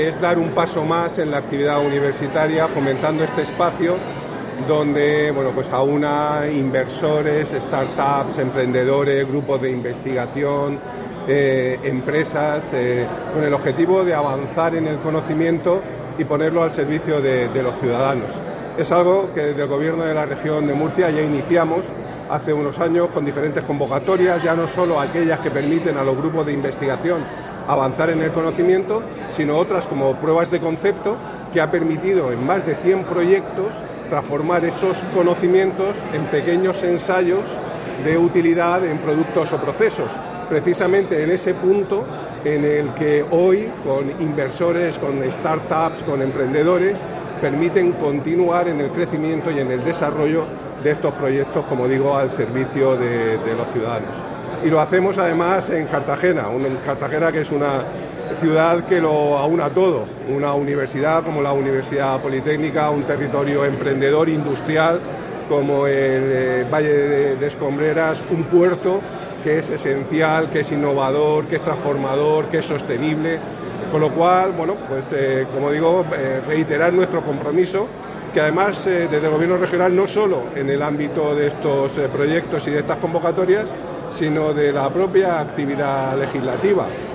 Es dar un paso más en la actividad universitaria, fomentando este espacio donde pues aúna inversores, startups, emprendedores, grupos de investigación, empresas, con el objetivo de avanzar en el conocimiento y ponerlo al servicio de los ciudadanos. Es algo que desde el Gobierno de la Región de Murcia ya iniciamos hace unos años con diferentes convocatorias, ya no solo aquellas que permiten a los grupos de investigación avanzar en el conocimiento, sino otras como pruebas de concepto que ha permitido en más de 100 proyectos transformar esos conocimientos en pequeños ensayos de utilidad en productos o procesos. Precisamente en ese punto en el que hoy con inversores, con startups, con emprendedores, permiten continuar en el crecimiento y en el desarrollo de estos proyectos, como digo, al servicio de los ciudadanos. Y lo hacemos además en Cartagena que es una ciudad que lo aúna todo, una universidad como la Universidad Politécnica, un territorio emprendedor industrial como el Valle de Escombreras, un puerto que es esencial, que es innovador, que es transformador, que es sostenible, con lo cual, como digo, reiterar nuestro compromiso, que además desde el Gobierno regional no solo en el ámbito de estos proyectos y de estas convocatorias, sino de la propia actividad legislativa.